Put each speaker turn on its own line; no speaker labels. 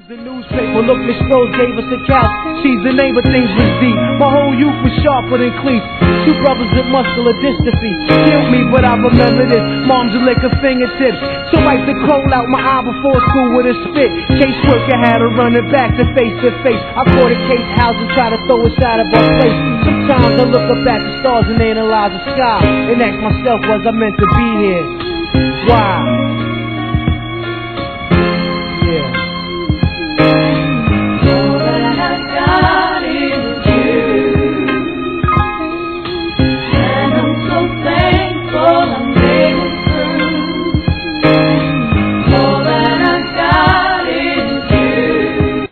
The newspaper looked Miss Rose gave us a couch. She's the name, but things was deep. My whole youth was sharper than cleats. Two brothers with muscular dystrophy killed me, but I remember this. Mom's a lick of fingertips. So wipe the coal out my eye before school with a spit. Caseworker had to run it back to face. I caught a case house and try to throw us out of our place. Sometimes I look up at the stars and analyze the sky and ask myself, was I meant to be here? Why?